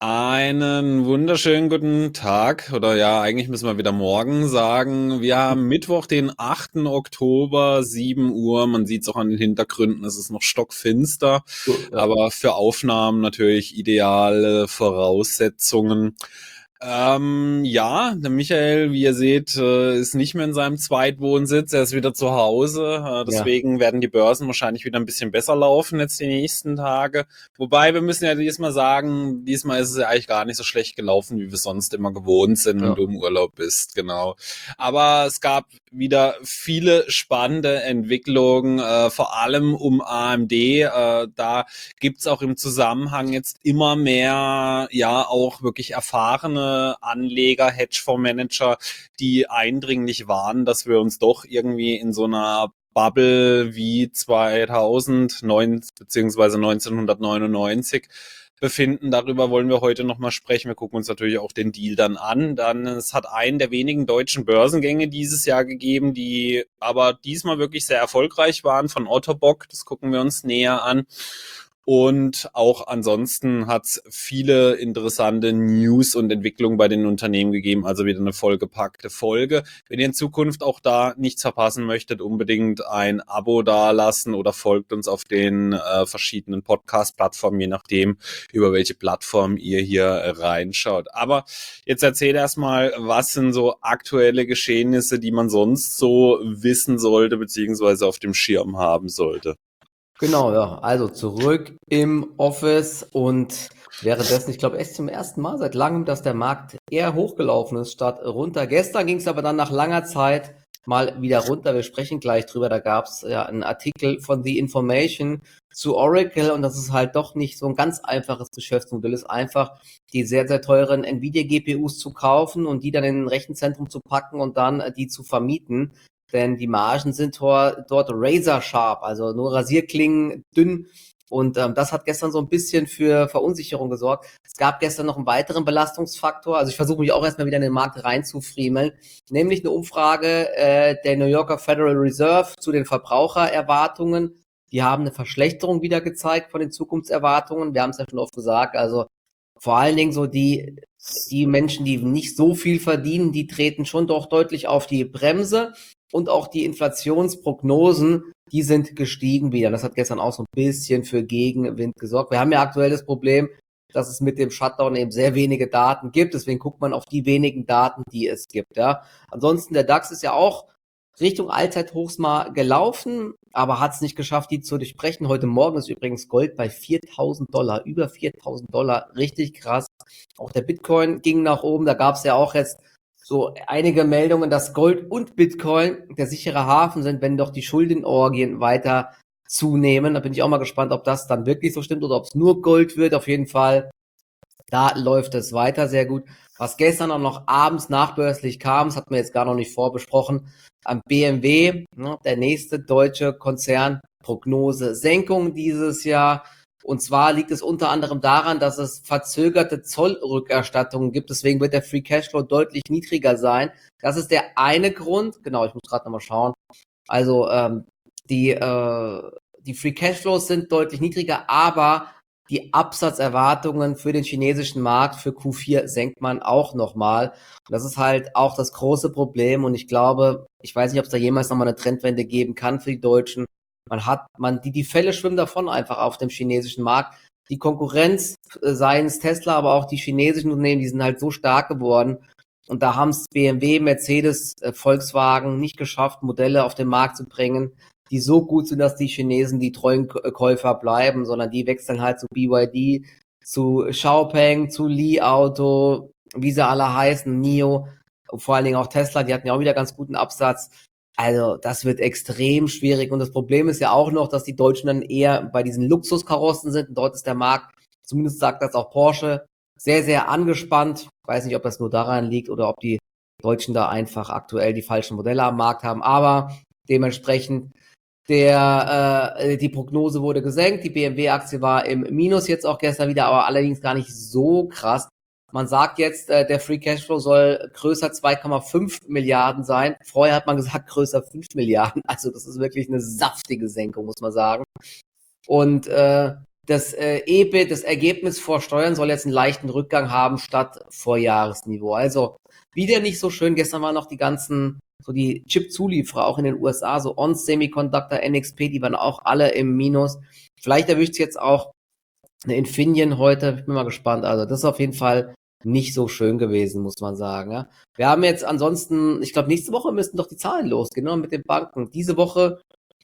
Einen wunderschönen guten Tag oder ja, eigentlich müssen wir wieder morgen sagen. Wir haben Mittwoch, den 8. Oktober, 7 Uhr. Man sieht es auch an den Hintergründen, es ist noch stockfinster, Ja. aber für Aufnahmen natürlich ideale Voraussetzungen. Ja, der Michael, wie ihr seht, ist nicht mehr in seinem Zweitwohnsitz, er ist wieder zu Hause. Ja. Deswegen werden die Börsen wahrscheinlich wieder ein bisschen besser laufen jetzt die nächsten Tage. Wobei, wir müssen ja diesmal sagen, diesmal ist es ja eigentlich gar nicht so schlecht gelaufen, wie wir sonst immer gewohnt sind, wenn du Ja. im Urlaub bist, genau. Aber es gab wieder viele spannende Entwicklungen, vor allem um AMD. Da gibt's auch im Zusammenhang jetzt immer mehr, ja, auch wirklich erfahrene Anleger, Hedgefondsmanager, die eindringlich warnen, dass wir uns doch irgendwie in so einer Bubble wie 2009 beziehungsweise 1999 befinden. Darüber wollen wir heute nochmal sprechen. Wir gucken uns natürlich auch den Deal dann an. Dann, es hat einen der wenigen deutschen Börsengänge dieses Jahr gegeben, die aber diesmal wirklich sehr erfolgreich waren von Ottobock. Das gucken wir uns näher an. Und auch ansonsten hat es viele interessante News und Entwicklungen bei den Unternehmen gegeben. Also wieder eine vollgepackte Folge. Wenn ihr in Zukunft auch da nichts verpassen möchtet, unbedingt ein Abo dalassen oder folgt uns auf den verschiedenen Podcast-Plattformen, je nachdem, über welche Plattform ihr hier reinschaut. Aber jetzt erzähl erstmal, was sind so aktuelle Geschehnisse, die man sonst so wissen sollte, beziehungsweise auf dem Schirm haben sollte. Genau, ja. Also zurück im Office und währenddessen, ich glaube, echt zum ersten Mal seit langem, dass der Markt eher hochgelaufen ist statt runter. Gestern ging es aber dann nach langer Zeit mal wieder runter. Wir sprechen gleich drüber. Da gab es ja einen Artikel von The Information zu Oracle und das ist halt doch nicht so ein ganz einfaches Geschäftsmodell. Es ist einfach, die sehr, sehr teuren Nvidia-GPUs zu kaufen und die dann in ein Rechenzentrum zu packen und dann die zu vermieten. Denn die Margen sind dort razor sharp, also nur Rasierklingen dünn. Und das hat gestern so ein bisschen für Verunsicherung gesorgt. Es gab gestern noch einen weiteren Belastungsfaktor. Also ich versuche mich auch erstmal wieder in den Markt reinzufriemeln. Nämlich eine Umfrage der New Yorker Federal Reserve zu den Verbrauchererwartungen. Die haben eine Verschlechterung wieder gezeigt von den Zukunftserwartungen. Wir haben es ja schon oft gesagt. Also vor allen Dingen so die Menschen, die nicht so viel verdienen, die treten schon doch deutlich auf die Bremse. Und auch die Inflationsprognosen, die sind gestiegen wieder. Das hat gestern auch so ein bisschen für Gegenwind gesorgt. Wir haben ja aktuell das Problem, dass es mit dem Shutdown eben sehr wenige Daten gibt. Deswegen guckt man auf die wenigen Daten, die es gibt. Ja. Ansonsten, der DAX ist ja auch Richtung Allzeithochs mal gelaufen, aber hat es nicht geschafft, die zu durchbrechen. Heute Morgen ist übrigens Gold bei $4.000, über $4.000, richtig krass. Auch der Bitcoin ging nach oben. Da gab es ja auch jetzt so einige Meldungen, dass Gold und Bitcoin der sichere Hafen sind, wenn doch die Schuldenorgien weiter zunehmen. Da bin ich auch mal gespannt, ob das dann wirklich so stimmt oder ob es nur Gold wird. Auf jeden Fall, da läuft es weiter sehr gut. Was gestern auch noch abends nachbörslich kam, das hatten wir jetzt gar noch nicht vorbesprochen, am BMW, ne, der nächste deutsche Konzern, Prognose Senkung dieses Jahr. Und zwar liegt es unter anderem daran, dass es verzögerte Zollrückerstattungen gibt. Deswegen wird der Free Cashflow deutlich niedriger sein. Das ist der eine Grund. Genau, ich muss gerade nochmal schauen. Also die Free Cashflows sind deutlich niedriger, aber die Absatzerwartungen für den chinesischen Markt für Q4 senkt man auch nochmal. Das ist halt auch das große Problem. Und ich glaube, ich weiß nicht, ob es da jemals nochmal eine Trendwende geben kann für die Deutschen. Die Fälle schwimmen davon einfach auf dem chinesischen Markt. Die Konkurrenz, seien es Tesla, aber auch die chinesischen Unternehmen, die sind halt so stark geworden. Und da haben es BMW, Mercedes, Volkswagen nicht geschafft, Modelle auf den Markt zu bringen, die so gut sind, dass die Chinesen die treuen Käufer bleiben, sondern die wechseln halt zu BYD, zu Xiaopeng, zu Li Auto, wie sie alle heißen, NIO, vor allen Dingen auch Tesla, die hatten ja auch wieder ganz guten Absatz. Also das wird extrem schwierig und das Problem ist ja auch noch, dass die Deutschen dann eher bei diesen Luxuskarossen sind und dort ist der Markt, zumindest sagt das auch Porsche, sehr, sehr angespannt. Ich weiß nicht, ob das nur daran liegt oder ob die Deutschen da einfach aktuell die falschen Modelle am Markt haben, aber dementsprechend die Prognose wurde gesenkt, die BMW-Aktie war im Minus jetzt auch gestern wieder, aber allerdings gar nicht so krass. Man sagt jetzt, der Free Cashflow soll größer 2,5 Milliarden sein. Vorher hat man gesagt, größer 5 Milliarden. Also das ist wirklich eine saftige Senkung, muss man sagen. Und das EBIT, das Ergebnis vor Steuern soll jetzt einen leichten Rückgang haben statt Vorjahresniveau. Also wieder nicht so schön. Gestern waren noch die Chip-Zulieferer auch in den USA, so ON Semiconductor, NXP, die waren auch alle im Minus. Vielleicht erwischt es jetzt auch eine Infineon heute. Ich bin mal gespannt. Also das ist auf jeden Fall nicht so schön gewesen, muss man sagen. Ja. Wir haben jetzt ansonsten, ich glaube, nächste Woche müssten doch die Zahlen losgehen, ne, mit den Banken. Diese Woche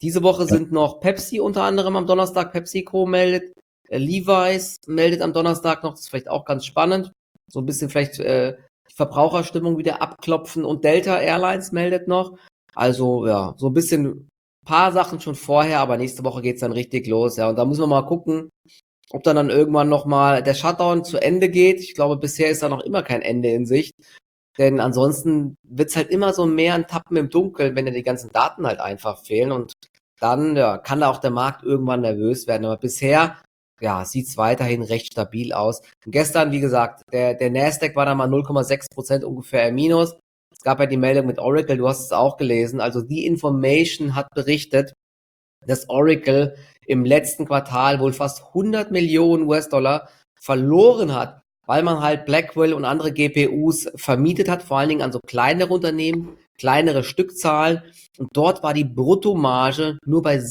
sind noch Pepsi unter anderem am Donnerstag. PepsiCo meldet. Levi's meldet am Donnerstag noch. Das ist vielleicht auch ganz spannend. So ein bisschen vielleicht die Verbraucherstimmung wieder abklopfen. Und Delta Airlines meldet noch. Also ja, so ein bisschen paar Sachen schon vorher, aber nächste Woche geht's dann richtig los. Ja, und da müssen wir mal gucken, ob dann irgendwann nochmal der Shutdown zu Ende geht. Ich glaube, bisher ist da noch immer kein Ende in Sicht. Denn ansonsten wird's halt immer so mehr ein Tappen im Dunkeln, wenn ja die ganzen Daten halt einfach fehlen. Und dann ja, kann da auch der Markt irgendwann nervös werden. Aber bisher ja, sieht's weiterhin recht stabil aus. Und gestern, wie gesagt, der Nasdaq war da mal 0,6% ungefähr im Minus. Es gab ja die Meldung mit Oracle, du hast es auch gelesen. Also die Information hat berichtet, dass Oracle im letzten Quartal wohl fast 100 Millionen US-Dollar verloren hat, weil man halt Blackwell und andere GPUs vermietet hat, vor allen Dingen an so kleinere Unternehmen, kleinere Stückzahlen. Und dort war die Bruttomarge nur bei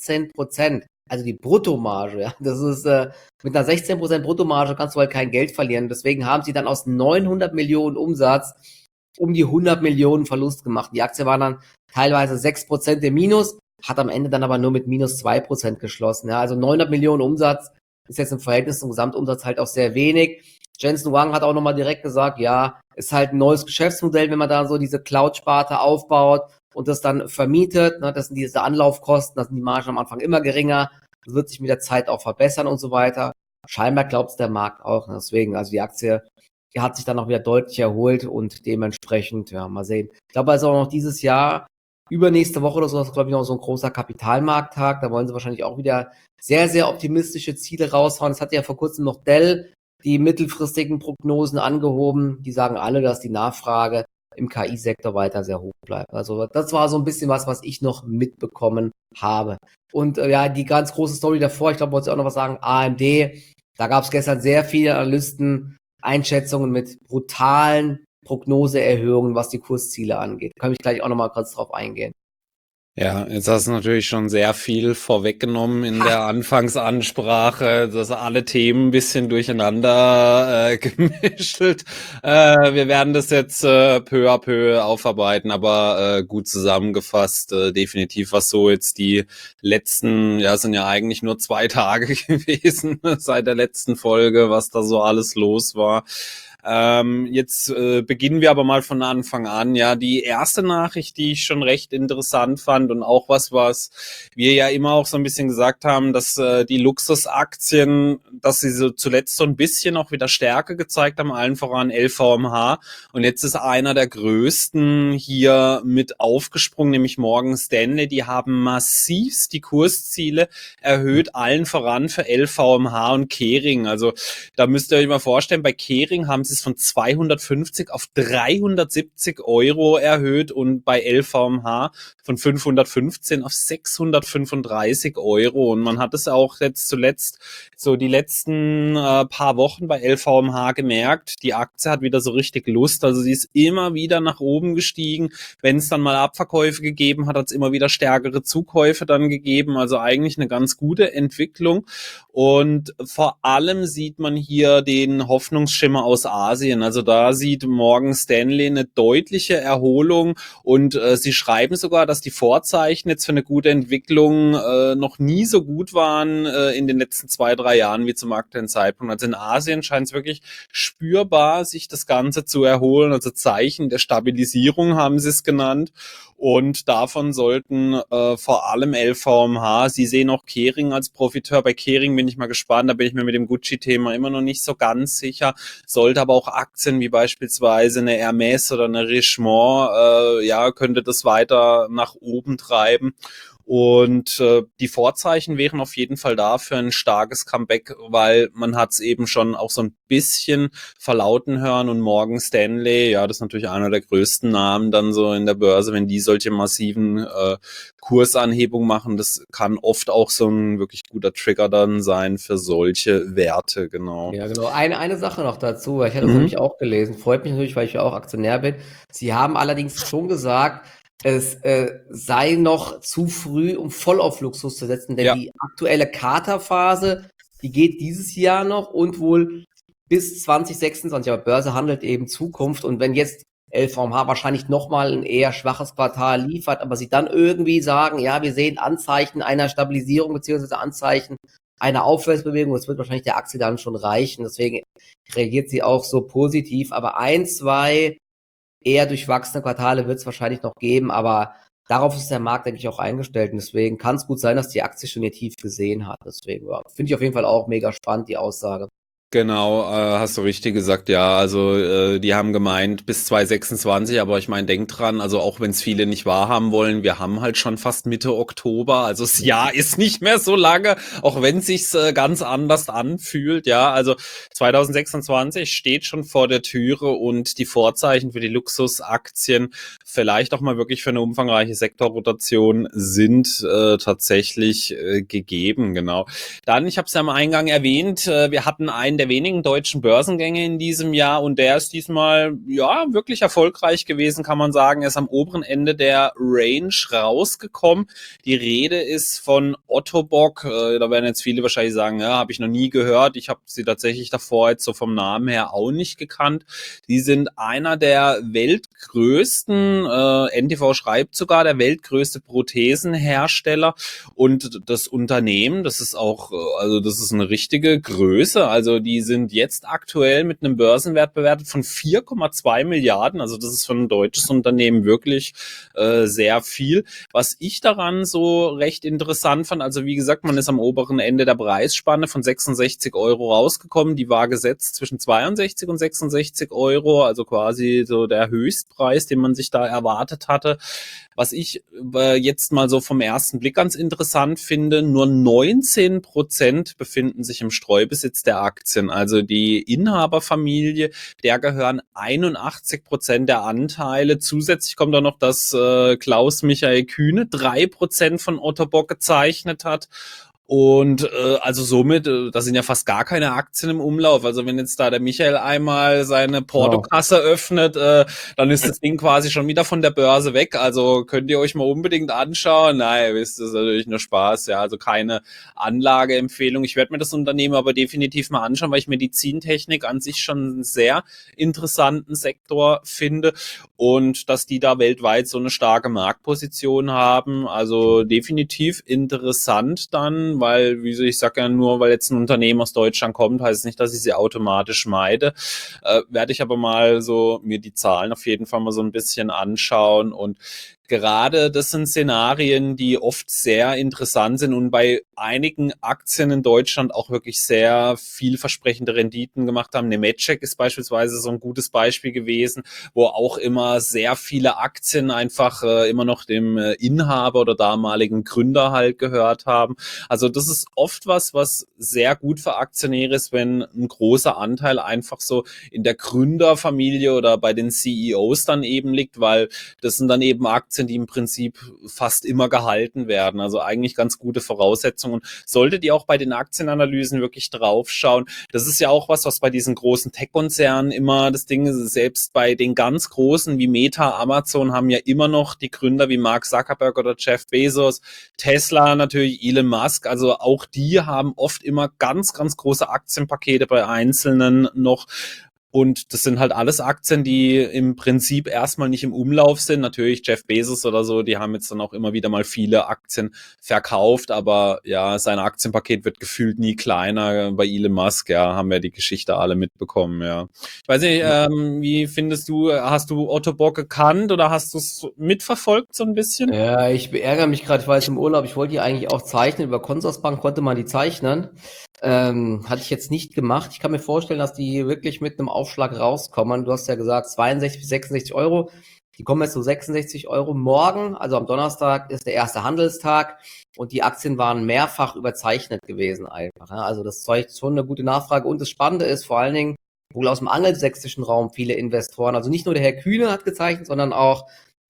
16%. Also die Bruttomarge, ja, das ist mit einer 16% Bruttomarge kannst du halt kein Geld verlieren. Deswegen haben sie dann aus 900 Millionen Umsatz um die 100 Millionen Verlust gemacht. Die Aktie war dann teilweise 6% im Minus, hat am Ende dann aber nur mit minus 2% geschlossen. Ja, also 900 Millionen Umsatz ist jetzt im Verhältnis zum Gesamtumsatz halt auch sehr wenig. Jensen Huang hat auch nochmal direkt gesagt, ja, ist halt ein neues Geschäftsmodell, wenn man da so diese Cloud-Sparte aufbaut und das dann vermietet. Ne, das sind diese Anlaufkosten, das sind die Margen am Anfang immer geringer. Das wird sich mit der Zeit auch verbessern und so weiter. Scheinbar glaubt es der Markt auch. Ne, deswegen, also die Aktie, die hat sich dann auch wieder deutlich erholt und dementsprechend, ja, mal sehen. Ich glaube also auch noch dieses Jahr, übernächste Woche oder so, ist, glaube ich, noch so ein großer Kapitalmarkttag. Da wollen sie wahrscheinlich auch wieder sehr, sehr optimistische Ziele raushauen. Es hat ja vor kurzem noch Dell die mittelfristigen Prognosen angehoben. Die sagen alle, dass die Nachfrage im KI-Sektor weiter sehr hoch bleibt. Also das war so ein bisschen was ich noch mitbekommen habe. Und ja, die ganz große Story davor, ich glaube, wollte ich auch noch was sagen, AMD. Da gab es gestern sehr viele Analysten Einschätzungen mit brutalen Prognoseerhöhungen, was die Kursziele angeht. Kann ich gleich auch nochmal kurz drauf eingehen. Ja, jetzt hast du natürlich schon sehr viel vorweggenommen in der Anfangsansprache, dass alle Themen ein bisschen durcheinander gemischelt. Wir werden das jetzt peu à peu aufarbeiten, aber gut zusammengefasst, definitiv, was so jetzt die letzten, ja, sind ja eigentlich nur 2 Tage gewesen seit der letzten Folge, was da so alles los war. Jetzt beginnen wir aber mal von Anfang an. Ja, die erste Nachricht, die ich schon recht interessant fand und auch was wir ja immer auch so ein bisschen gesagt haben, dass die Luxusaktien, dass sie so zuletzt so ein bisschen auch wieder Stärke gezeigt haben, allen voran LVMH. Und jetzt ist einer der größten hier mit aufgesprungen, nämlich Morgan Stanley. Die haben massivst die Kursziele erhöht, allen voran für LVMH und Kering. Also da müsst ihr euch mal vorstellen, bei Kering haben sie es von 250 auf 370 Euro erhöht und bei LVMH von 515 auf 635 Euro. Und man hat es auch jetzt zuletzt so die letzten paar Wochen bei LVMH gemerkt, die Aktie hat wieder so richtig Lust. Also sie ist immer wieder nach oben gestiegen. Wenn es dann mal Abverkäufe gegeben hat, hat es immer wieder stärkere Zukäufe dann gegeben. Also eigentlich eine ganz gute Entwicklung. Und vor allem sieht man hier den Hoffnungsschimmer aus Asien. Also da sieht Morgan Stanley eine deutliche Erholung und sie schreiben sogar, dass die Vorzeichen jetzt für eine gute Entwicklung noch nie so gut waren in den letzten 2, 3 Jahren wie zum aktuellen Zeitpunkt. Also in Asien scheint es wirklich spürbar, sich das Ganze zu erholen. Also Zeichen der Stabilisierung haben sie es genannt. Und davon sollten vor allem LVMH, Sie sehen auch Kering als Profiteur. Bei Kering bin ich mal gespannt, da bin ich mir mit dem Gucci-Thema immer noch nicht so ganz sicher. Sollte aber auch Aktien wie beispielsweise eine Hermès oder eine Richemont, ja, könnte das weiter nach oben treiben. Und die Vorzeichen wären auf jeden Fall da für ein starkes Comeback, weil man hat es eben schon auch so ein bisschen verlauten hören und Morgan Stanley, ja, das ist natürlich einer der größten Namen dann so in der Börse, wenn die solche massiven Kursanhebungen machen, das kann oft auch so ein wirklich guter Trigger dann sein für solche Werte, genau. Ja, genau. Eine Sache noch dazu, weil ich hatte das nämlich auch gelesen. Freut mich natürlich, weil ich ja auch Aktionär bin. Sie haben allerdings schon gesagt, es sei noch zu früh, um voll auf Luxus zu setzen, denn Ja. die aktuelle Katerphase, die geht dieses Jahr noch und wohl bis 2026. Aber Börse handelt eben Zukunft. Und wenn jetzt LVMH wahrscheinlich nochmal ein eher schwaches Quartal liefert, aber sie dann irgendwie sagen, ja, wir sehen Anzeichen einer Stabilisierung beziehungsweise Anzeichen einer Aufwärtsbewegung, das wird wahrscheinlich der Aktie dann schon reichen. Deswegen reagiert sie auch so positiv. Aber ein, zwei eher durchwachsene Quartale wird es wahrscheinlich noch geben, aber darauf ist der Markt, denke ich, auch eingestellt. Und deswegen kann es gut sein, dass die Aktie schon ihr Tief gesehen hat. Deswegen ja, finde ich auf jeden Fall auch mega spannend, die Aussage. Genau, hast du richtig gesagt, ja. Also die haben gemeint bis 2026, aber ich meine, denk dran, also auch wenn es viele nicht wahrhaben wollen, wir haben halt schon fast Mitte Oktober, also das Jahr ist nicht mehr so lange, auch wenn es sich ganz anders anfühlt, ja. Also 2026 steht schon vor der Türe und die Vorzeichen für die Luxusaktien, vielleicht auch mal wirklich für eine umfangreiche Sektorrotation, sind tatsächlich gegeben, genau. Dann, ich habe es ja am Eingang erwähnt, wir hatten einen der wenigen deutschen Börsengänge in diesem Jahr und der ist diesmal ja wirklich erfolgreich gewesen, kann man sagen. Er ist am oberen Ende der Range rausgekommen. Die Rede ist von Ottobock. Da werden jetzt viele wahrscheinlich sagen, ja, habe ich noch nie gehört. Ich habe sie tatsächlich davor jetzt so vom Namen her auch nicht gekannt. Die sind einer der weltgrößten, NTV schreibt sogar, der weltgrößte Prothesenhersteller und das Unternehmen, das ist auch, also das ist eine richtige Größe. Also die sind jetzt aktuell mit einem Börsenwert bewertet von 4,2 Milliarden. Also das ist für ein deutsches Unternehmen wirklich sehr viel. Was ich daran so recht interessant fand, also wie gesagt, man ist am oberen Ende der Preisspanne von 66 Euro rausgekommen. Die war gesetzt zwischen 62 und 66 Euro, also quasi so der Höchstpreis, den man sich da erwartet hatte. Was ich jetzt mal so vom ersten Blick ganz interessant finde, nur 19% befinden sich im Streubesitz der Aktien. Also die Inhaberfamilie, der gehören 81% der Anteile. Zusätzlich kommt da noch, dass Klaus Michael Kühne 3% von Otto Bock gezeichnet hat. Und also somit, da sind ja fast gar keine Aktien im Umlauf. Also wenn jetzt da der Michael einmal seine Portokasse öffnet, dann ist das Ding quasi schon wieder von der Börse weg. Also könnt ihr euch mal unbedingt anschauen. Nein, wisst, das ist natürlich nur Spaß. Ja, also keine Anlageempfehlung. Ich werde mir das Unternehmen aber definitiv mal anschauen, weil ich Medizintechnik an sich schon einen sehr interessanten Sektor finde und dass die da weltweit so eine starke Marktposition haben. Also definitiv interessant dann, weil, wie ich sage ja nur, weil jetzt ein Unternehmen aus Deutschland kommt, heißt es nicht, dass ich sie automatisch meide. Werde ich aber mal so mir die Zahlen auf jeden Fall mal so ein bisschen anschauen und gerade das sind Szenarien, die oft sehr interessant sind und bei einigen Aktien in Deutschland auch wirklich sehr vielversprechende Renditen gemacht haben. Nemetschek ist beispielsweise so ein gutes Beispiel gewesen, wo auch immer sehr viele Aktien einfach immer noch dem Inhaber oder damaligen Gründer halt gehört haben. Also das ist oft was sehr gut für Aktionäre ist, wenn ein großer Anteil einfach so in der Gründerfamilie oder bei den CEOs dann eben liegt, weil das sind dann eben Aktien, die im Prinzip fast immer gehalten werden. Also eigentlich ganz gute Voraussetzungen. Und solltet ihr auch bei den Aktienanalysen wirklich draufschauen, das ist ja auch was bei diesen großen Tech-Konzernen immer das Ding ist, selbst bei den ganz großen wie Meta, Amazon haben ja immer noch die Gründer wie Mark Zuckerberg oder Jeff Bezos, Tesla natürlich, Elon Musk, also auch die haben oft immer ganz, ganz große Aktienpakete bei Einzelnen noch. Und das sind halt alles Aktien, die im Prinzip erstmal nicht im Umlauf sind. Natürlich Jeff Bezos oder so, die haben jetzt dann auch immer wieder mal viele Aktien verkauft, aber ja, sein Aktienpaket wird gefühlt nie kleiner. Bei Elon Musk, ja, haben wir die Geschichte alle mitbekommen, ja. Ich weiß nicht, wie findest du, hast du Otto Bock gekannt oder hast du es mitverfolgt so ein bisschen? Ja, ich beärgere mich gerade, ich war jetzt im Urlaub, ich wollte die eigentlich auch zeichnen, über Consorsbank konnte man die zeichnen. Hatte ich jetzt nicht gemacht. Ich kann mir vorstellen, dass die wirklich mit einem Aufschlag rauskommen. Du hast ja gesagt 62 bis 66 Euro. Die kommen jetzt so 66 Euro. Morgen, also am Donnerstag, ist der erste Handelstag und die Aktien waren mehrfach überzeichnet gewesen einfach. Ja. Also das zeugt schon eine gute Nachfrage. Und das Spannende ist vor allen Dingen, wohl aus dem angelsächsischen Raum viele Investoren, also nicht nur der Herr Kühne hat gezeichnet, sondern auch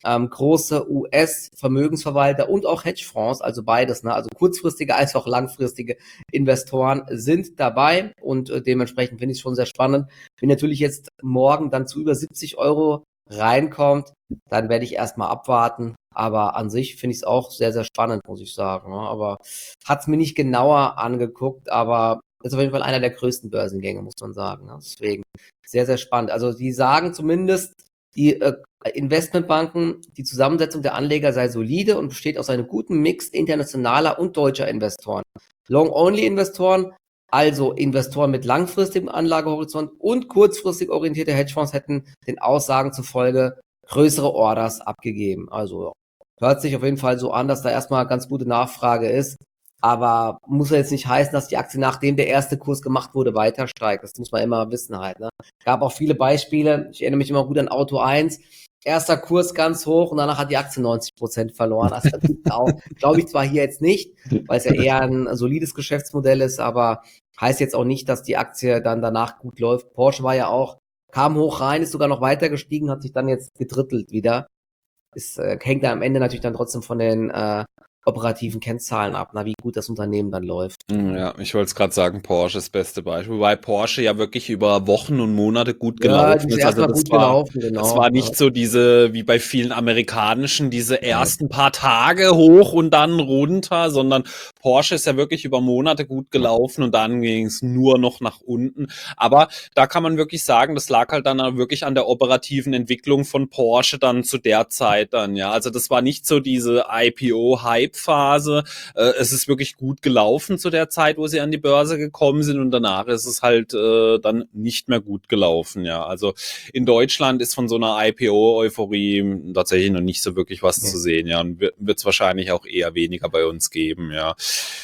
große US-Vermögensverwalter und auch Hedgefonds, also beides, ne? Also kurzfristige als auch langfristige Investoren sind dabei und dementsprechend finde ich es schon sehr spannend. Wenn natürlich jetzt morgen dann zu über 70 Euro reinkommt, dann werde ich erstmal abwarten. Aber an sich finde ich es auch sehr, sehr spannend, muss ich sagen. Ne? Aber hat es mir nicht genauer angeguckt, aber ist auf jeden Fall einer der größten Börsengänge, muss man sagen. Ne? Deswegen sehr, sehr spannend. Also die sagen zumindest, die Investmentbanken, die Zusammensetzung der Anleger sei solide und besteht aus einem guten Mix internationaler und deutscher Investoren. Long-Only-Investoren, also Investoren mit langfristigem Anlagehorizont und kurzfristig orientierte Hedgefonds hätten den Aussagen zufolge größere Orders abgegeben. Also hört sich auf jeden Fall so an, dass da erstmal ganz gute Nachfrage ist. Aber muss ja jetzt nicht heißen, dass die Aktie, nachdem der erste Kurs gemacht wurde, weiter steigt. Das muss man immer wissen halt. Ne? Gab auch viele Beispiele. Ich erinnere mich immer gut an Auto 1. Erster Kurs ganz hoch und danach hat die Aktie 90% verloren. Also glaube ich zwar hier jetzt nicht, weil es ja eher ein solides Geschäftsmodell ist, aber heißt jetzt auch nicht, dass die Aktie dann danach gut läuft. Porsche war ja auch, kam hoch rein, ist sogar noch weiter gestiegen, hat sich dann jetzt gedrittelt wieder. Es hängt da am Ende natürlich dann trotzdem von den operativen Kennzahlen ab, wie gut das Unternehmen dann läuft. Ja, ich wollte es gerade sagen, Porsche ist das beste Beispiel, wobei Porsche ja wirklich über Wochen und Monate gut gelaufen ist. Also das war nicht so diese, wie bei vielen amerikanischen, diese ersten paar Tage hoch und dann runter, sondern Porsche ist ja wirklich über Monate gut gelaufen und dann ging es nur noch nach unten. Aber da kann man wirklich sagen, das lag halt dann wirklich an der operativen Entwicklung von Porsche dann zu der Zeit dann, ja. Also das war nicht so diese IPO-Hype-Phase. Es ist wirklich gut gelaufen zu der Zeit, wo sie an die Börse gekommen sind und danach ist es halt dann nicht mehr gut gelaufen, ja. Also in Deutschland ist von so einer IPO-Euphorie tatsächlich noch nicht so wirklich was zu sehen, ja. Und wird es wahrscheinlich auch eher weniger bei uns geben, ja.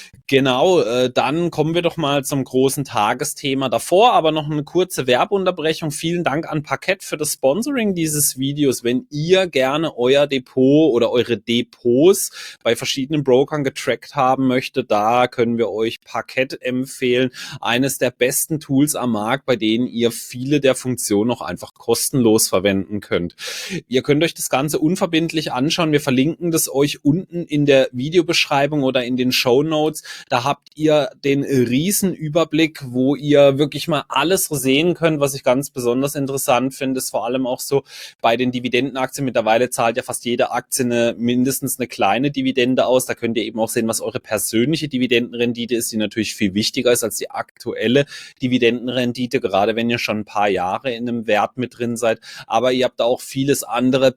Genau, dann kommen wir doch mal zum großen Tagesthema davor, aber noch eine kurze Werbeunterbrechung. Vielen Dank an Parkett für das Sponsoring dieses Videos. Wenn ihr gerne euer Depot oder eure Depots bei verschiedenen Brokern getrackt haben möchtet, da können wir euch Parkett empfehlen. Eines der besten Tools am Markt, bei denen ihr viele der Funktionen auch einfach kostenlos verwenden könnt. Ihr könnt euch das Ganze unverbindlich anschauen. Wir verlinken das euch unten in der Videobeschreibung oder in den Shownotes. Da habt ihr den riesen Überblick, wo ihr wirklich mal alles sehen könnt. Was ich ganz besonders interessant finde, ist vor allem auch so bei den Dividendenaktien. Mittlerweile zahlt ja fast jede Aktie mindestens eine kleine Dividende aus. Da könnt ihr eben auch sehen, was eure persönliche Dividendenrendite ist, die natürlich viel wichtiger ist als die aktuelle Dividendenrendite, gerade wenn ihr schon ein paar Jahre in einem Wert mit drin seid. Aber ihr habt da auch vieles andere,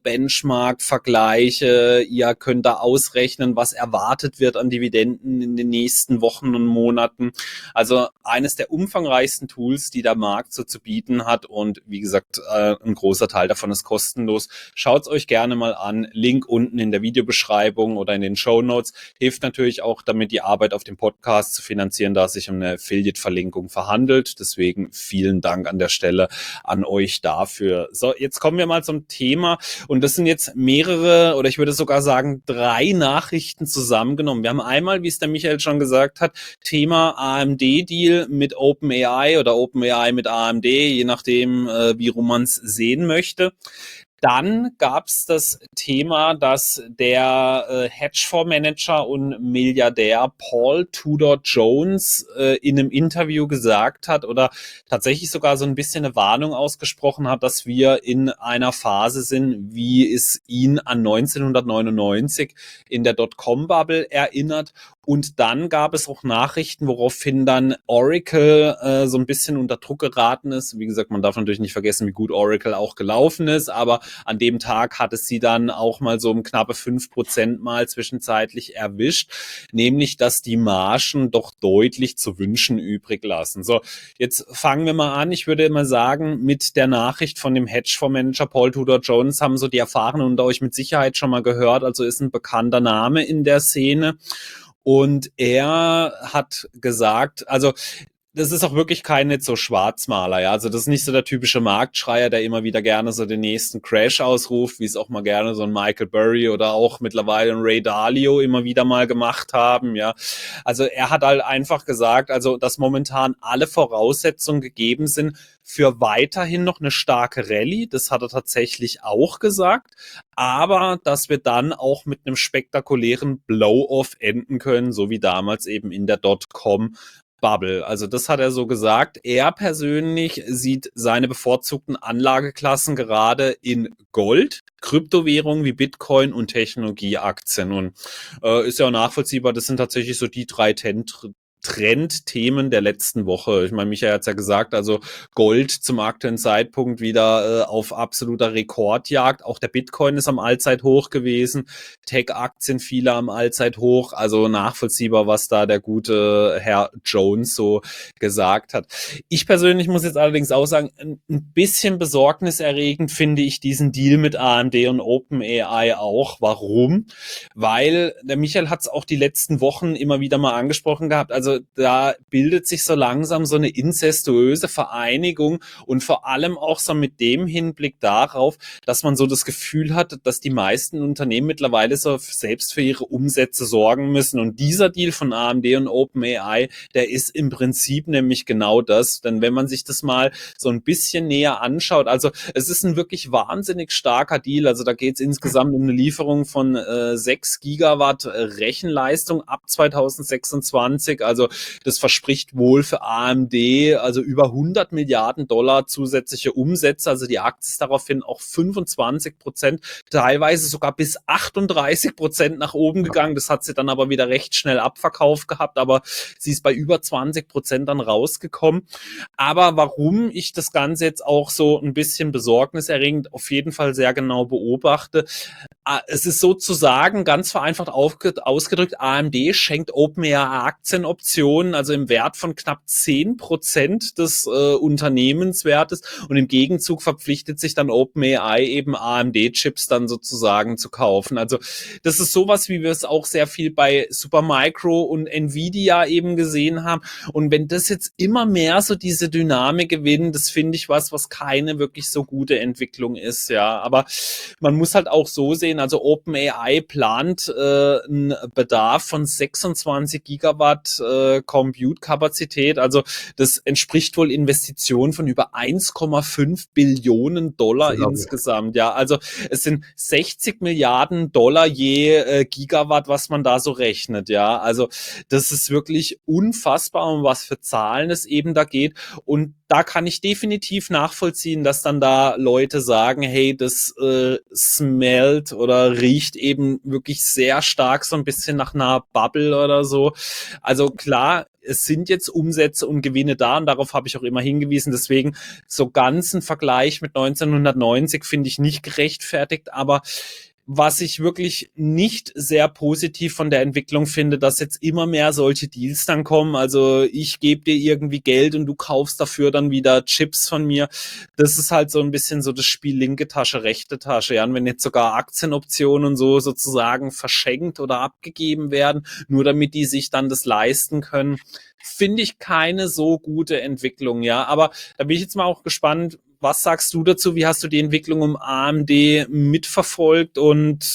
Benchmark-Vergleiche. Ihr könnt da ausrechnen, was erwartet wird an Dividenden in den nächsten Wochen und Monaten. Also eines der umfangreichsten Tools, die der Markt so zu bieten hat und wie gesagt, ein großer Teil davon ist kostenlos. Schaut es euch gerne mal an. Link unten in der Videobeschreibung oder in den Shownotes. Hilft natürlich auch, damit die Arbeit auf dem Podcast zu finanzieren, da es sich um eine Affiliate-Verlinkung verhandelt. Deswegen vielen Dank an der Stelle an euch dafür. So, jetzt kommen wir mal zum Thema und das sind jetzt mehrere oder ich würde sogar sagen 3 Nachrichten zusammengenommen. Wir haben einmal, wie es der Michael schon gesagt hat, Thema AMD-Deal mit OpenAI oder OpenAI mit AMD, je nachdem, wie rum man es sehen möchte. Dann gab es das Thema, dass der Hedgefondsmanager und Milliardär Paul Tudor Jones in einem Interview gesagt hat oder tatsächlich sogar so ein bisschen eine Warnung ausgesprochen hat, dass wir in einer Phase sind, wie es ihn an 1999 in der Dotcom-Bubble erinnert. Und dann gab es auch Nachrichten, woraufhin dann Oracle so ein bisschen unter Druck geraten ist. Wie gesagt, man darf natürlich nicht vergessen, wie gut Oracle auch gelaufen ist, aber an dem Tag hat es sie dann auch mal so um knappe 5% mal zwischenzeitlich erwischt, nämlich, dass die Margen doch deutlich zu wünschen übrig lassen. So, jetzt fangen wir mal an. Ich würde mal sagen, mit der Nachricht von dem Hedgefondsmanager Paul Tudor Jones haben so die Erfahrenen unter euch mit Sicherheit schon mal gehört, also ist ein bekannter Name in der Szene. Und er hat gesagt, also das ist auch wirklich kein nicht so Schwarzmaler, ja. Also das ist nicht so der typische Marktschreier, der immer wieder gerne so den nächsten Crash ausruft, wie es auch mal gerne so ein Michael Burry oder auch mittlerweile ein Ray Dalio immer wieder mal gemacht haben, ja. Also er hat halt einfach gesagt, also dass momentan alle Voraussetzungen gegeben sind für weiterhin noch eine starke Rallye. Das hat er tatsächlich auch gesagt. Aber dass wir dann auch mit einem spektakulären Blow-off enden können, so wie damals eben in der Dotcom Bubble. Also das hat er so gesagt. Er persönlich sieht seine bevorzugten Anlageklassen gerade in Gold, Kryptowährungen wie Bitcoin und Technologieaktien. Und ist ja auch nachvollziehbar, das sind tatsächlich so die drei Trendthemen der letzten Woche. Ich meine, Michael hat es ja gesagt, also Gold zum aktuellen Zeitpunkt wieder auf absoluter Rekordjagd. Auch der Bitcoin ist am Allzeithoch gewesen. Tech-Aktien viele am Allzeithoch. Also nachvollziehbar, was da der gute Herr Jones so gesagt hat. Ich persönlich muss jetzt allerdings auch sagen, ein bisschen besorgniserregend finde ich diesen Deal mit AMD und OpenAI auch. Warum? Weil der Michael hat es auch die letzten Wochen immer wieder mal angesprochen gehabt. Also da bildet sich so langsam so eine inzestuöse Vereinigung und vor allem auch so mit dem Hinblick darauf, dass man so das Gefühl hat, dass die meisten Unternehmen mittlerweile so selbst für ihre Umsätze sorgen müssen. Und dieser Deal von AMD und OpenAI, der ist im Prinzip nämlich genau das. Denn wenn man sich das mal so ein bisschen näher anschaut, also es ist ein wirklich wahnsinnig starker Deal. Also da geht es insgesamt um eine Lieferung von 6 Gigawatt Rechenleistung ab 2026. Also das verspricht wohl für AMD also über 100 Milliarden Dollar zusätzliche Umsätze. Also die Aktie ist daraufhin auch 25%, teilweise sogar bis 38% nach oben gegangen. Das hat sie dann aber wieder recht schnell abverkauft gehabt, aber sie ist bei über 20% dann rausgekommen. Aber warum ich das Ganze jetzt auch so ein bisschen besorgniserregend auf jeden Fall sehr genau beobachte, es ist sozusagen ganz vereinfacht ausgedrückt, AMD schenkt OpenAI Aktienoptionen, also im Wert von knapp 10% des Unternehmenswertes, und im Gegenzug verpflichtet sich dann OpenAI eben AMD-Chips dann sozusagen zu kaufen. Also das ist sowas, wie wir es auch sehr viel bei Supermicro und Nvidia eben gesehen haben. Und wenn das jetzt immer mehr so diese Dynamik gewinnt, das finde ich was keine wirklich so gute Entwicklung ist, ja. Aber man muss halt auch so sehen, also OpenAI plant einen Bedarf von 26 Gigawatt Compute-Kapazität. Also das entspricht wohl Investitionen von über 1,5 Billionen Dollar insgesamt. Ja, also es sind 60 Milliarden Dollar je Gigawatt, was man da so rechnet. Ja, also das ist wirklich unfassbar, um was für Zahlen es eben da geht. Und da kann ich definitiv nachvollziehen, dass dann da Leute sagen, hey, das smellt oder riecht eben wirklich sehr stark so ein bisschen nach einer Bubble oder so. Also klar, es sind jetzt Umsätze und Gewinne da und darauf habe ich auch immer hingewiesen. Deswegen so ganz ein Vergleich mit 1990 finde ich nicht gerechtfertigt, aber was ich wirklich nicht sehr positiv von der Entwicklung finde, dass jetzt immer mehr solche Deals dann kommen. Also ich gebe dir irgendwie Geld und du kaufst dafür dann wieder Chips von mir. Das ist halt so ein bisschen so das Spiel linke Tasche, rechte Tasche. Ja, und wenn jetzt sogar Aktienoptionen und so sozusagen verschenkt oder abgegeben werden, nur damit die sich dann das leisten können, finde ich keine so gute Entwicklung. Ja, aber da bin ich jetzt mal auch gespannt, was sagst du dazu? Wie hast du die Entwicklung um AMD mitverfolgt und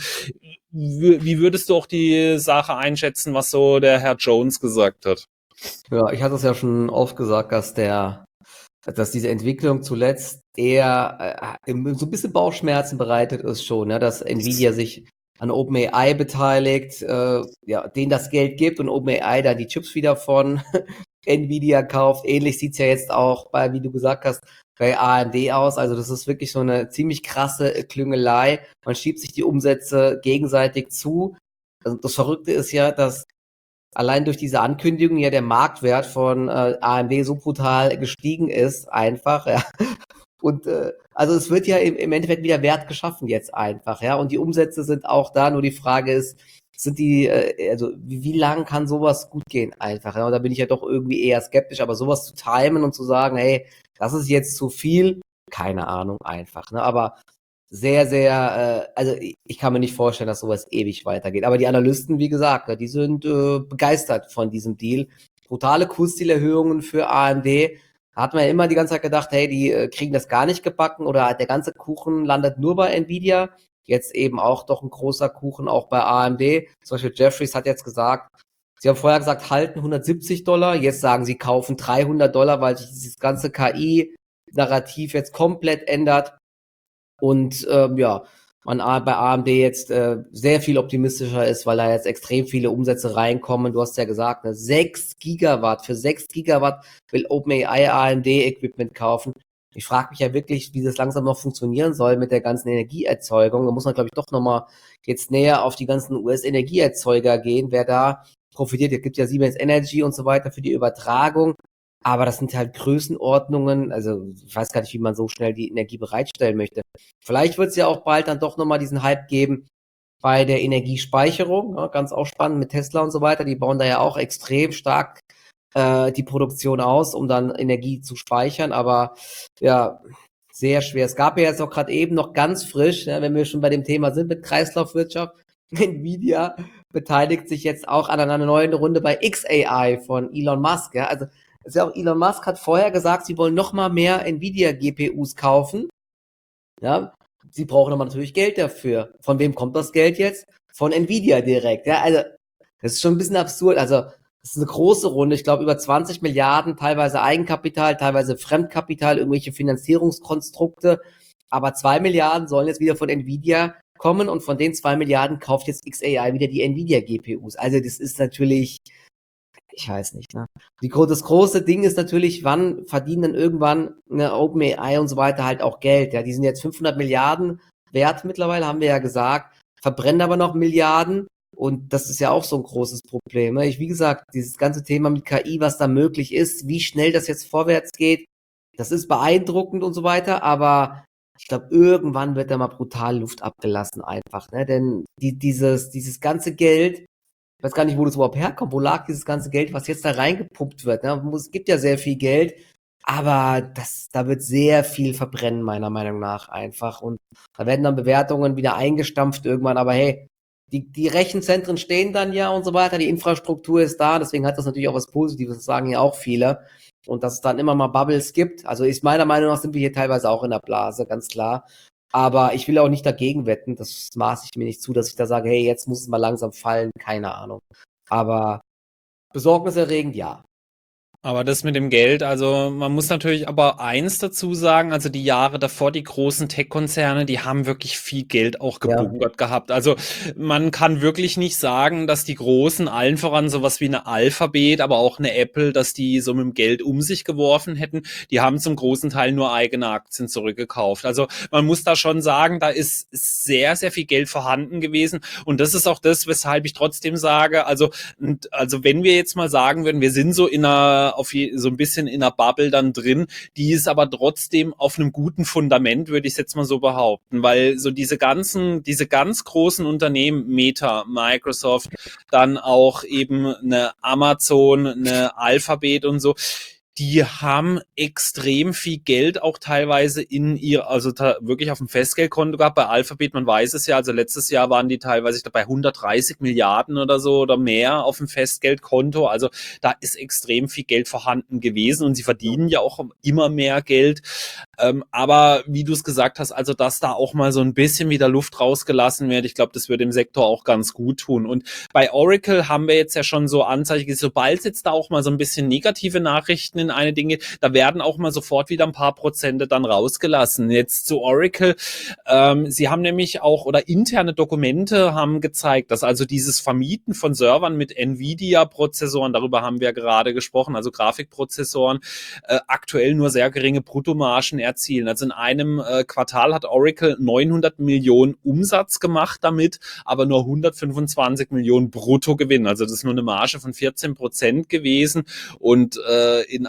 wie würdest du auch die Sache einschätzen, was so der Herr Jones gesagt hat? Ja, ich hatte es ja schon oft gesagt, dass diese Entwicklung zuletzt eher so ein bisschen Bauchschmerzen bereitet ist schon, ne? Dass Nvidia sich an OpenAI beteiligt, ja, denen das Geld gibt und OpenAI dann die Chips wieder von Nvidia kauft. Ähnlich sieht's ja jetzt auch bei, wie du gesagt hast, bei AMD aus. Also das ist wirklich so eine ziemlich krasse Klüngelei. Man schiebt sich die Umsätze gegenseitig zu. Also das Verrückte ist ja, dass allein durch diese Ankündigung ja der Marktwert von AMD so brutal gestiegen ist, einfach, ja. Und also es wird ja im Endeffekt wieder Wert geschaffen jetzt einfach, ja. Und die Umsätze sind auch da, nur die Frage ist, sind die, also wie lang kann sowas gut gehen einfach, ja? Und da bin ich ja doch irgendwie eher skeptisch, aber sowas zu timen und zu sagen, hey, das ist jetzt zu viel, keine Ahnung, einfach, ne? Aber sehr, sehr, also ich kann mir nicht vorstellen, dass sowas ewig weitergeht. Aber die Analysten, wie gesagt, die sind begeistert von diesem Deal. brutale Kurszielerhöhungen für AMD. Da hat man ja immer die ganze Zeit gedacht, hey, die kriegen das gar nicht gebacken oder der ganze Kuchen landet nur bei Nvidia. Jetzt eben auch doch ein großer Kuchen auch bei AMD. Zum Beispiel Jeffries hat jetzt gesagt, sie haben vorher gesagt, halten $170, jetzt sagen sie, kaufen $300, weil sich dieses ganze KI-Narrativ jetzt komplett ändert und man bei AMD jetzt sehr viel optimistischer ist, weil da jetzt extrem viele Umsätze reinkommen. Du hast ja gesagt, 6 Gigawatt, für 6 Gigawatt will OpenAI AMD-Equipment kaufen. Ich frage mich ja wirklich, wie das langsam noch funktionieren soll mit der ganzen Energieerzeugung. Da muss man, glaube ich, doch nochmal jetzt näher auf die ganzen US-Energieerzeuger gehen, wer da profitiert. Es gibt ja Siemens Energy und so weiter für die Übertragung. Aber das sind halt Größenordnungen, also ich weiß gar nicht, wie man so schnell die Energie bereitstellen möchte. Vielleicht wird es ja auch bald dann doch nochmal diesen Hype geben bei der Energiespeicherung, ja, ganz auch spannend mit Tesla und so weiter. Die bauen da ja auch extrem stark die Produktion aus, um dann Energie zu speichern. Aber ja, sehr schwer. Es gab ja jetzt auch gerade eben noch ganz frisch, ja, wenn wir schon bei dem Thema sind mit Kreislaufwirtschaft, Nvidia beteiligt sich jetzt auch an einer neuen Runde bei XAI von Elon Musk. Ja, also ist ja auch Elon Musk hat vorher gesagt, sie wollen noch mal mehr Nvidia-GPUs kaufen. Ja, sie brauchen aber natürlich Geld dafür. Von wem kommt das Geld jetzt? Von Nvidia direkt. Ja, also das ist schon ein bisschen absurd. Also das ist eine große Runde. Ich glaube über 20 Milliarden, teilweise Eigenkapital, teilweise Fremdkapital, irgendwelche Finanzierungskonstrukte. Aber 2 Milliarden sollen jetzt wieder von Nvidia kommen und von den 2 Milliarden kauft jetzt XAI wieder die Nvidia-GPUs. Also das ist natürlich, ich weiß nicht, ne? Das große Ding ist natürlich, wann verdienen dann irgendwann OpenAI und so weiter halt auch Geld, ja, die sind jetzt 500 Milliarden wert mittlerweile, haben wir ja gesagt, verbrennen aber noch Milliarden und das ist ja auch so ein großes Problem, ne? Wie gesagt, dieses ganze Thema mit KI, was da möglich ist, wie schnell das jetzt vorwärts geht, das ist beeindruckend und so weiter, aber ich glaube, irgendwann wird da mal brutal Luft abgelassen einfach, ne? Denn dieses ganze Geld, ich weiß gar nicht, wo das überhaupt herkommt. Wo lag dieses ganze Geld, was jetzt da reingepumpt wird? Ne? Es gibt ja sehr viel Geld, aber da wird sehr viel verbrennen, meiner Meinung nach einfach. Und da werden dann Bewertungen wieder eingestampft irgendwann. Aber hey, die Rechenzentren stehen dann ja und so weiter. Die Infrastruktur ist da. Deswegen hat das natürlich auch was Positives. Das sagen ja auch viele. Und dass es dann immer mal Bubbles gibt. Also ist meiner Meinung nach sind wir hier teilweise auch in der Blase, ganz klar. Aber ich will auch nicht dagegen wetten, das maße ich mir nicht zu, dass ich da sage, hey, jetzt muss es mal langsam fallen, keine Ahnung. Aber besorgniserregend, ja. Aber das mit dem Geld, also man muss natürlich aber eins dazu sagen, also die Jahre davor, die großen Tech-Konzerne, die haben wirklich viel Geld auch Ja. gebunkert gehabt. Also man kann wirklich nicht sagen, dass die Großen, allen voran sowas wie eine Alphabet, aber auch eine Apple, dass die so mit dem Geld um sich geworfen hätten. Die haben zum großen Teil nur eigene Aktien zurückgekauft. Also man muss da schon sagen, da ist sehr, sehr viel Geld vorhanden gewesen. Und das ist auch das, weshalb ich trotzdem sage, also wenn wir jetzt mal sagen würden, wir sind so so ein bisschen in einer Bubble dann drin, die ist aber trotzdem auf einem guten Fundament, würde ich es jetzt mal so behaupten, weil so diese ganz großen Unternehmen, Meta, Microsoft, dann auch eben eine Amazon, eine Alphabet und so, die haben extrem viel Geld auch teilweise wirklich auf dem Festgeldkonto gehabt. Bei Alphabet, man weiß es ja, also letztes Jahr waren die teilweise bei 130 Milliarden oder so oder mehr auf dem Festgeldkonto. Also da ist extrem viel Geld vorhanden gewesen und sie verdienen ja auch immer mehr Geld. Aber wie du es gesagt hast, also dass da auch mal so ein bisschen wieder Luft rausgelassen wird, ich glaube, das würde dem Sektor auch ganz gut tun. Und bei Oracle haben wir jetzt ja schon so Anzeichen, sobald es jetzt da auch mal so ein bisschen negative Nachrichten in eine Dinge, da werden auch mal sofort wieder ein paar Prozente dann rausgelassen. Jetzt zu Oracle, sie haben nämlich auch, oder interne Dokumente haben gezeigt, dass also dieses Vermieten von Servern mit Nvidia-Prozessoren, darüber haben wir gerade gesprochen, also Grafikprozessoren, aktuell nur sehr geringe Bruttomargen erzielen. Also in einem Quartal hat Oracle 900 Millionen Umsatz gemacht damit, aber nur 125 Millionen Bruttogewinn. Also das ist nur eine Marge von 14% gewesen und in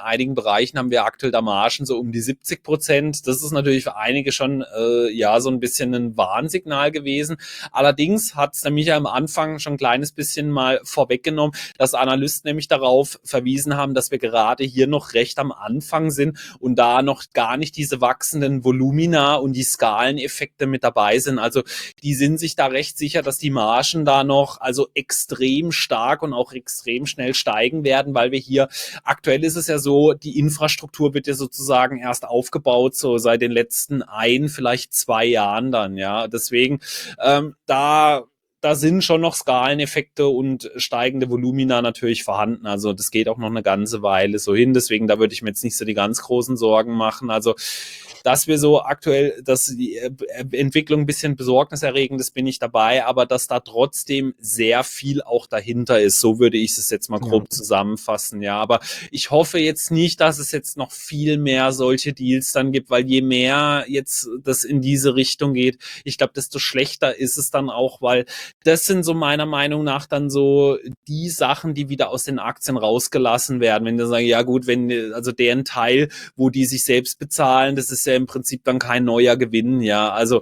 einigen Bereichen haben wir aktuell da Margen so um die 70%. Das ist natürlich für einige schon ja so ein bisschen ein Warnsignal gewesen. Allerdings hat es der Michael am Anfang schon ein kleines bisschen mal vorweggenommen, dass Analysten nämlich darauf verwiesen haben, dass wir gerade hier noch recht am Anfang sind und da noch gar nicht diese wachsenden Volumina und die Skaleneffekte mit dabei sind. Also die sind sich da recht sicher, dass die Margen da noch also extrem stark und auch extrem schnell steigen werden, weil wir hier, aktuell ist es ja so, die Infrastruktur wird ja sozusagen erst aufgebaut, so seit den letzten vielleicht 2 Jahren dann, ja. Deswegen da sind schon noch Skaleneffekte und steigende Volumina natürlich vorhanden. Also das geht auch noch eine ganze Weile so hin. Deswegen, da würde ich mir jetzt nicht so die ganz großen Sorgen machen. Also, dass wir so aktuell, dass die Entwicklung ein bisschen besorgniserregend ist, bin ich dabei, aber dass da trotzdem sehr viel auch dahinter ist. So würde ich es jetzt mal grob zusammenfassen, ja. Aber ich hoffe jetzt nicht, dass es jetzt noch viel mehr solche Deals dann gibt, weil je mehr jetzt das in diese Richtung geht, ich glaube, desto schlechter ist es dann auch, weil das sind so meiner Meinung nach dann so die Sachen, die wieder aus den Aktien rausgelassen werden. Wenn die sagen, ja gut, also deren Teil, wo die sich selbst bezahlen, das ist ja im Prinzip dann kein neuer Gewinn, ja. Also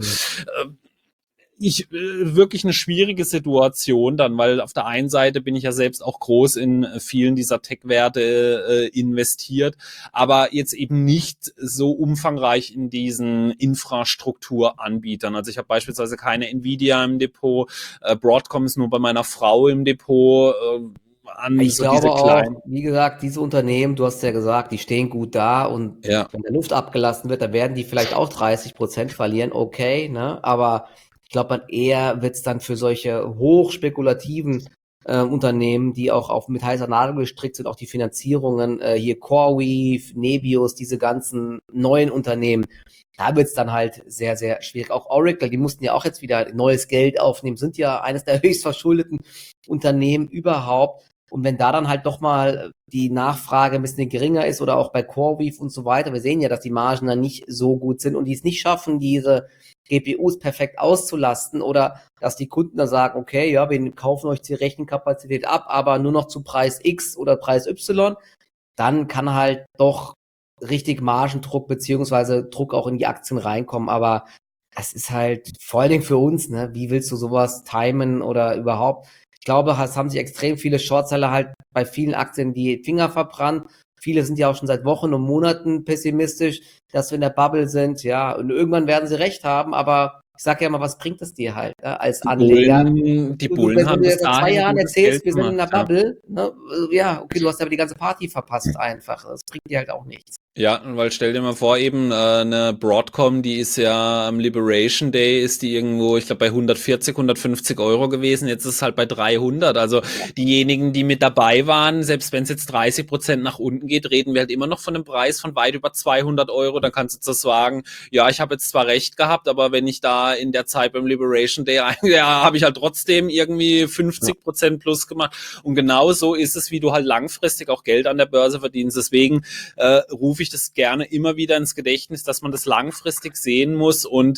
wirklich eine schwierige Situation dann, weil auf der einen Seite bin ich ja selbst auch groß in vielen dieser Tech-Werte investiert, aber jetzt eben nicht so umfangreich in diesen Infrastrukturanbietern. Also ich habe beispielsweise keine Nvidia im Depot, Broadcom ist nur bei meiner Frau im Depot, Ich glaube auch, wie gesagt, diese Unternehmen, du hast ja gesagt, die stehen gut da und Ja. wenn der Luft abgelassen wird, dann werden die vielleicht auch 30% verlieren, okay, ne? Aber ich glaube, man eher wird es dann für solche hochspekulativen Unternehmen, die auch mit heißer Nadel gestrickt sind, auch die Finanzierungen, hier CoreWeave, Nebius, diese ganzen neuen Unternehmen, da wird es dann halt sehr, sehr schwierig. Auch Oracle, die mussten ja auch jetzt wieder neues Geld aufnehmen, sind ja eines der höchst verschuldeten Unternehmen überhaupt. Und wenn da dann halt doch mal die Nachfrage ein bisschen geringer ist oder auch bei CoreWeave und so weiter, wir sehen ja, dass die Margen dann nicht so gut sind und die es nicht schaffen, diese GPUs perfekt auszulasten oder dass die Kunden dann sagen, okay, ja, wir kaufen euch die Rechenkapazität ab, aber nur noch zu Preis X oder Preis Y, dann kann halt doch richtig Margendruck beziehungsweise Druck auch in die Aktien reinkommen, aber das ist halt vor allen Dingen für uns, ne, wie willst du sowas timen oder überhaupt? Ich glaube, es haben sich extrem viele Shortseller halt bei vielen Aktien die Finger verbrannt. Viele sind ja auch schon seit Wochen und Monaten pessimistisch, dass wir in der Bubble sind. Ja, und irgendwann werden sie recht haben, aber ich sage ja immer, was bringt es dir halt als Anleger? Die Bullen Wenn haben du bis dir seit 2 dahin Jahren gutes erzählst, Geld wir sind in der gemacht, ja. Bubble, ne? Ja, okay, du hast aber die ganze Party verpasst einfach. Das bringt dir halt auch nichts. Ja, weil stell dir mal vor, eben eine Broadcom, die ist ja am Liberation Day, ist die irgendwo, ich glaube, bei 140, 150 Euro gewesen. Jetzt ist es halt bei 300. Also diejenigen, die mit dabei waren, selbst wenn es jetzt 30% nach unten geht, reden wir halt immer noch von einem Preis von weit über 200 Euro. Da kannst du jetzt das sagen, ja, ich habe jetzt zwar recht gehabt, aber wenn ich da in der Zeit beim Liberation Day, ja, habe ich halt trotzdem irgendwie 50% plus gemacht. Und genau so ist es, wie du halt langfristig auch Geld an der Börse verdienst. Deswegen rufe ich das gerne immer wieder ins Gedächtnis, dass man das langfristig sehen muss und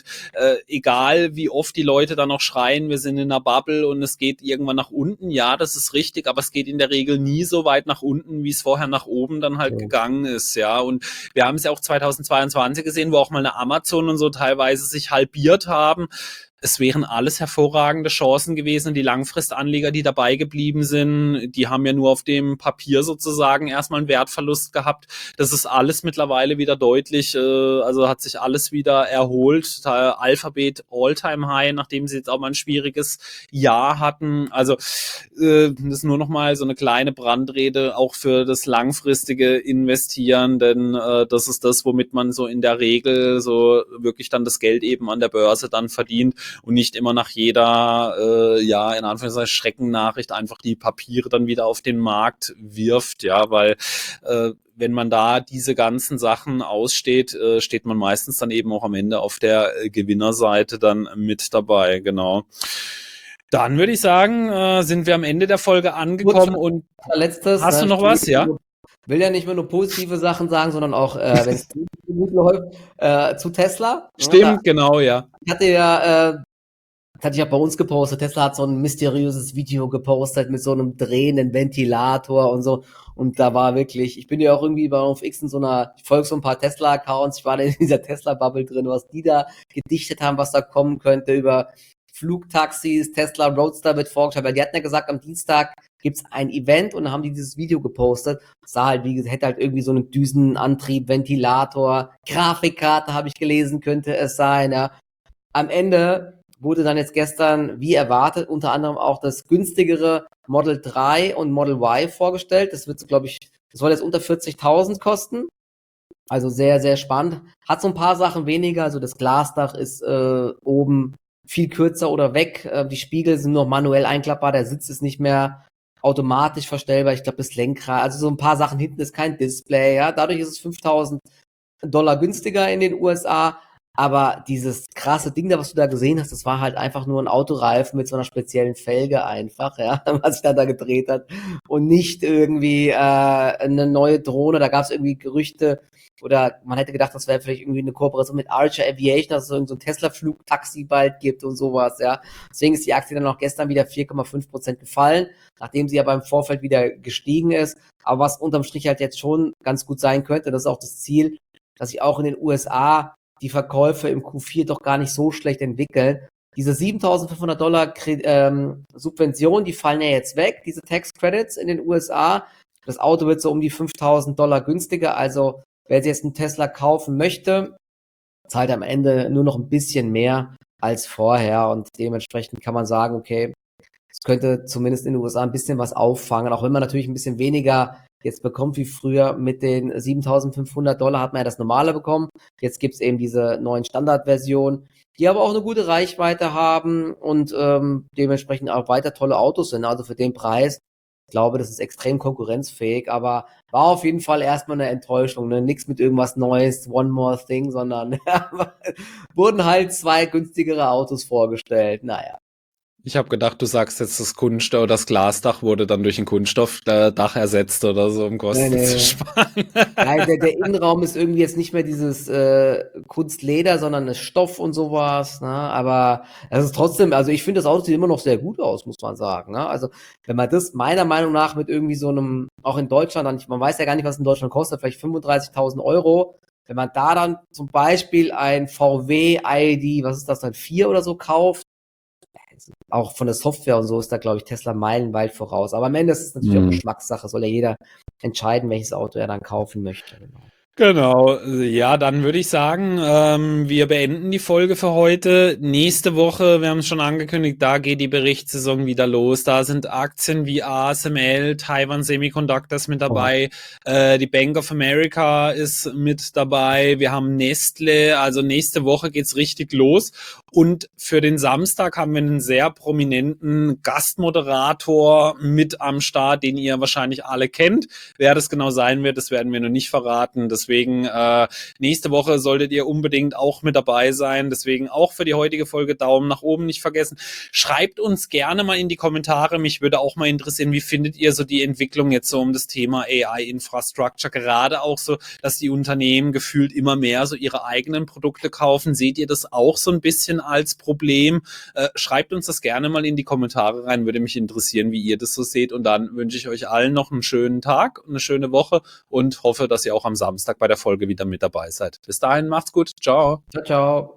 egal wie oft die Leute dann noch schreien, wir sind in einer Bubble und es geht irgendwann nach unten, ja, das ist richtig, aber es geht in der Regel nie so weit nach unten, wie es vorher nach oben dann halt gegangen ist, ja, und wir haben es ja auch 2022 gesehen, wo auch mal eine Amazon und so teilweise sich halbiert haben. Es wären alles hervorragende Chancen gewesen. Die Langfristanleger, die dabei geblieben sind, die haben ja nur auf dem Papier sozusagen erstmal einen Wertverlust gehabt. Das ist alles mittlerweile wieder deutlich, also hat sich alles wieder erholt. Alphabet All-Time High, nachdem sie jetzt auch mal ein schwieriges Jahr hatten. Also das ist nur noch mal so eine kleine Brandrede auch für das langfristige Investieren, denn das ist das, womit man so in der Regel so wirklich dann das Geld eben an der Börse dann verdient und nicht immer nach jeder, ja, in Anführungszeichen Schreckennachricht einfach die Papiere dann wieder auf den Markt wirft, ja, weil wenn man da diese ganzen Sachen aussteht, steht man meistens dann eben auch am Ende auf der Gewinnerseite dann mit dabei, genau. Dann würde ich sagen, sind wir am Ende der Folge angekommen und Letztes, hast du noch was, ja? Will ja nicht mehr nur positive Sachen sagen, sondern auch, wenn es gut läuft, zu Tesla. Stimmt, genau, ja. Ich hatte ja Das hatte ich auch bei uns gepostet. Tesla hat so ein mysteriöses Video gepostet mit so einem drehenden Ventilator und so. Und da war wirklich, ich bin ja auch irgendwie auf X in so einer, ich folge so ein paar Tesla-Accounts, ich war da in dieser Tesla-Bubble drin, was die da gedichtet haben, was da kommen könnte über Flugtaxis, Tesla Roadster wird vorgestellt, weil die hatten ja gesagt, am Dienstag gibt's ein Event und dann haben die dieses Video gepostet. Das sah halt, wie gesagt, hätte halt irgendwie so einen Düsenantrieb, Ventilator, Grafikkarte, habe ich gelesen, könnte es sein, ja. Am Ende wurde dann jetzt gestern, wie erwartet, unter anderem auch das günstigere Model 3 und Model Y vorgestellt. Das wird so, glaube ich, das soll jetzt unter 40.000 kosten. Also sehr, sehr spannend. Hat so ein paar Sachen weniger. Also das Glasdach ist oben viel kürzer oder weg. Die Spiegel sind nur manuell einklappbar. Der Sitz ist nicht mehr automatisch verstellbar. Ich glaube, das Lenkrad, also so ein paar Sachen hinten ist kein Display. Ja, dadurch ist es $5.000 günstiger in den USA. Aber dieses krasse Ding da, was du da gesehen hast, das war halt einfach nur ein Autoreifen mit so einer speziellen Felge einfach, ja, was sich da gedreht hat. Und nicht irgendwie eine neue Drohne. Da gab es irgendwie Gerüchte, oder man hätte gedacht, das wäre vielleicht irgendwie eine Kooperation mit Archer Aviation, dass es so ein Tesla-Flugtaxi bald gibt und sowas, ja. Deswegen ist die Aktie dann auch gestern wieder 4,5% gefallen, nachdem sie ja beim Vorfeld wieder gestiegen ist. Aber was unterm Strich halt jetzt schon ganz gut sein könnte, das ist auch das Ziel, dass sich auch in den USA die Verkäufe im Q4 doch gar nicht so schlecht entwickeln. Diese $7.500 Subvention, die fallen ja jetzt weg, diese Tax Credits in den USA. Das Auto wird so um die $5.000 günstiger, also wer jetzt einen Tesla kaufen möchte, zahlt am Ende nur noch ein bisschen mehr als vorher und dementsprechend kann man sagen, okay, es könnte zumindest in den USA ein bisschen was auffangen, auch wenn man natürlich ein bisschen weniger jetzt bekommt wie früher. Mit den $7.500 hat man ja das normale bekommen. Jetzt gibt's eben diese neuen Standardversionen, die aber auch eine gute Reichweite haben und dementsprechend auch weiter tolle Autos sind. Also für den Preis, ich glaube, das ist extrem konkurrenzfähig, aber war auf jeden Fall erstmal eine Enttäuschung. Ne? Nichts mit irgendwas Neues, one more thing, sondern wurden halt 2 günstigere Autos vorgestellt. Naja. Ich habe gedacht, du sagst jetzt, das Kunststoff oder das Glasdach wurde dann durch ein Kunststoffdach ersetzt oder so, um Kosten zu sparen. Nein, der Innenraum ist irgendwie jetzt nicht mehr dieses Kunstleder, sondern das Stoff und sowas. Ne? Aber es ist trotzdem, also ich finde, das Auto sieht immer noch sehr gut aus, muss man sagen. Ne? Also wenn man das meiner Meinung nach mit irgendwie so einem, auch in Deutschland, man weiß ja gar nicht, was in Deutschland kostet, vielleicht 35.000 Euro. Wenn man da dann zum Beispiel ein VW ID, was ist das dann, 4 oder so kauft, auch von der Software und so ist da, glaube ich, Tesla meilenweit voraus. Aber am Ende ist es natürlich auch Geschmackssache. Soll ja jeder entscheiden, welches Auto er dann kaufen möchte. Genau, ja, dann würde ich sagen, wir beenden die Folge für heute. Nächste Woche, wir haben es schon angekündigt, da geht die Berichtssaison wieder los. Da sind Aktien wie ASML, Taiwan Semiconductors mit dabei, die Bank of America ist mit dabei, wir haben Nestle, also nächste Woche geht's richtig los. Und für den Samstag haben wir einen sehr prominenten Gastmoderator mit am Start, den ihr wahrscheinlich alle kennt. Wer das genau sein wird, das werden wir noch nicht verraten. Deswegen nächste Woche solltet ihr unbedingt auch mit dabei sein. Deswegen auch für die heutige Folge Daumen nach oben nicht vergessen. Schreibt uns gerne mal in die Kommentare. Mich würde auch mal interessieren, wie findet ihr so die Entwicklung jetzt so um das Thema AI-Infrastructure? Gerade auch so, dass die Unternehmen gefühlt immer mehr so ihre eigenen Produkte kaufen. Seht ihr das auch so ein bisschen als Problem? Schreibt uns das gerne mal in die Kommentare rein. Würde mich interessieren, wie ihr das so seht. Und dann wünsche ich euch allen noch einen schönen Tag, eine schöne Woche und hoffe, dass ihr auch am Samstag bei der Folge wieder mit dabei seid. Bis dahin, macht's gut. Ciao. Ciao, ciao.